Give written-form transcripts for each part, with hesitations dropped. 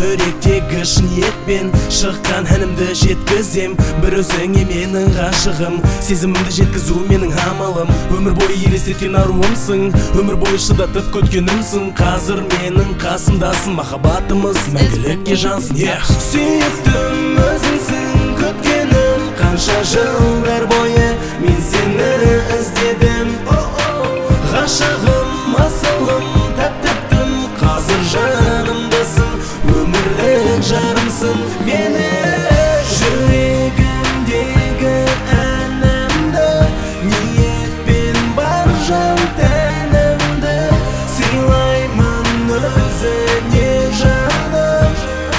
жүректегі шын ниетпен шыққан әнімді жеткізем. Бір өзіңе менің ғашығым, сезімімді жеткізу менің амалым. Өмір бойы елестеткен аруымсың, өмір бойы шыдатып күткенімсің. Қазір менің қасымдасың, махаббатымыз мәңгілікке жансын. Сүйіктім өзіңсің, күткенім қанша жылдар бойы мен сені іздедім. Ғашығым, асылым, тәп-тәптім, қазір жанымдасың, өмірлік жарымсың. Мені жүрегімдегі әнімді, ниетпен бар жан тәнімді сыйлаймын өзіңе жаным.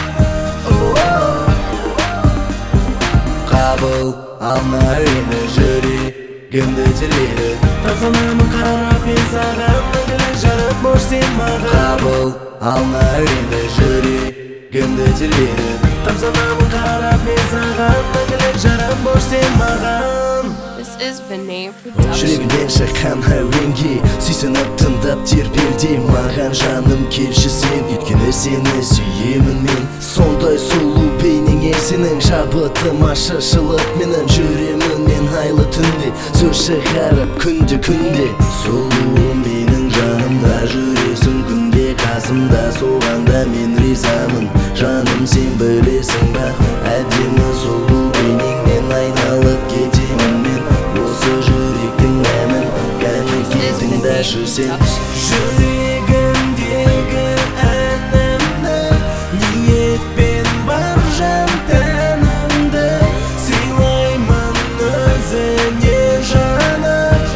Қабыл алма мені жүрегімді тербеді, тапсырамын қарап мен саған, мәңгілік жарық бош сен маған. Қабыл алма мені жүрегімді тербеді, тапсырамын қарап мен саған, мәңгілік жарық бош сен маған. This is Vinay Production. Жүрегімнен шыққан әуенге сүйсініп тыңдап тербелде маған жаным, келші сен, өйткені сені сүйемін мен. Сондай сұлу бейнеңе сенің шабытыма шашылып менің жүремін мен айлы түнде, сөз шығарып күнде. Сұлу менің жанымда жүресің күнде қасымда, соғанда мен ризамын жаным, сен білесің ба, әдемі сұлу бейнеңмен айналып кетемін мен. Осы жүректің әнін кәніге тыңдашы сен. Жүрегімдегі әнімді, ниетпен бар жан тәнімді сыйлаймын өзіңе жаным.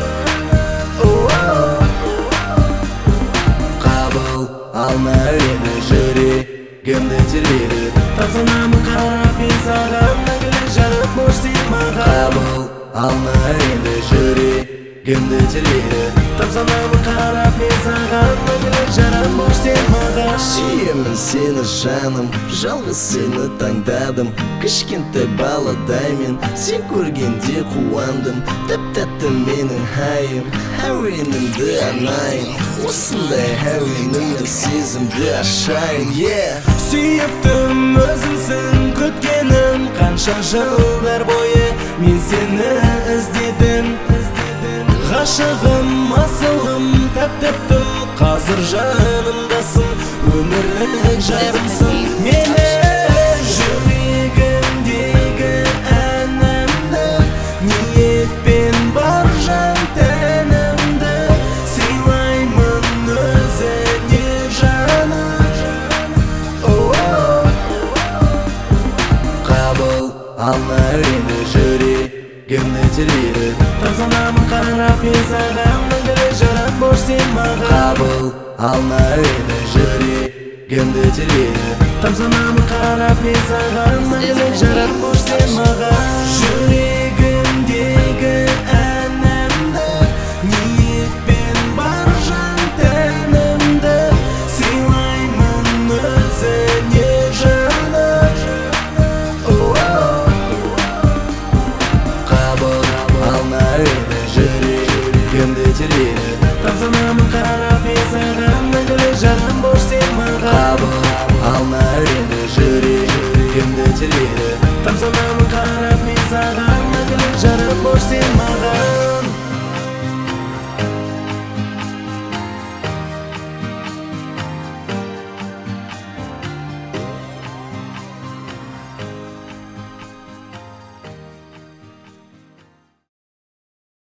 Қабыл алма мені жүрегімді тербеді, тапсырамын қарап мен саған, мәңгілік жарық бош сен маған. Қабыл алма мені жүрегімді тербеді, тапсырамын қарап мен саған, мәңгілік жарық бош сен маған. Сүйемін сені жаным, жалғыз сені таңдадым, кішкентай баладай мен сен көргенде қуандым. Тәп-тәтті менің хайым, әуенімді арнайын, осындай әуенімді сезімді ашайын. Сүйіктім өзіңсің, күткенім қанша жылдар бойы мен сені іздедім. Ғашығым, асылым, тәп-тәптім, қазір жанымдасың, өмірлік жарымсың. Мені жүрегімдегі әнімді, ниетпен бар жан тәнімді сыйлаймын өзіңе жаным. Қабыл алма мені жүрегімді тербеді, тапсырамын қарап мен саған, мәңгілік жарық бош сен маған. Қабыл алма мені жүрегімді тербеді, тапсырамын қарап мен саған, мәңгілік жарық бош сен маған.